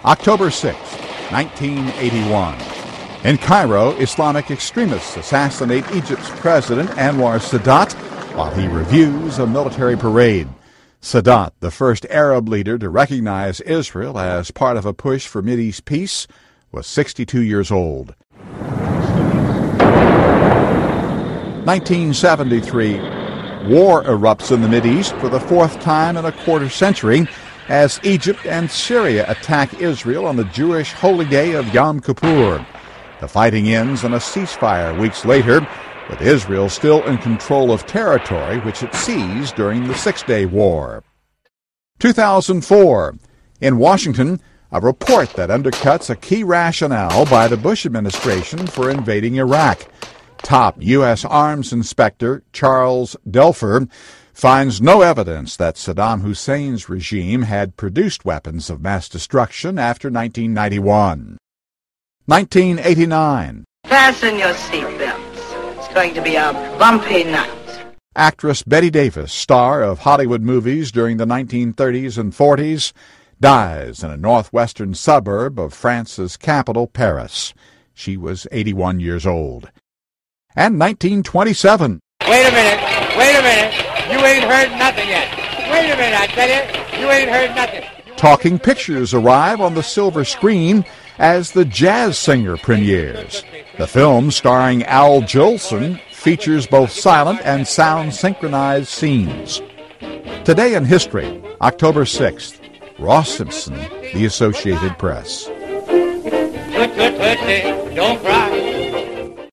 October 6, 1981. In Cairo, Islamic extremists assassinate Egypt's President Anwar Sadat while he reviews a military parade. Sadat, the first Arab leader to recognize Israel as part of a push for Mideast peace, was 62 years old. 1973. War erupts in the Mideast for the fourth time in a quarter century as Egypt and Syria attack Israel on the Jewish holy day of Yom Kippur. The fighting ends in a ceasefire weeks later, with Israel still in control of territory which it seized during the Six-Day War. 2004. In Washington, a report that undercuts a key rationale by the Bush administration for invading Iraq. Top U.S. Arms Inspector Charles Delfer finds no evidence that Saddam Hussein's regime had produced weapons of mass destruction after 1991. 1989. Fasten your seatbelts. It's going to be a bumpy night. Actress Bette Davis, star of Hollywood movies during the 1930s and 40s, dies in a northwestern suburb of France's capital, Paris. She was 81 years old. And 1927. Wait a minute. You ain't heard nothing yet. Wait a minute, I tell you. You ain't heard nothing. Talking pictures arrive on the silver screen as The Jazz Singer premieres. The film, starring Al Jolson, features both silent and sound-synchronized scenes. Today in History, October 6th. Ross Simpson, The Associated Press. Don't cry.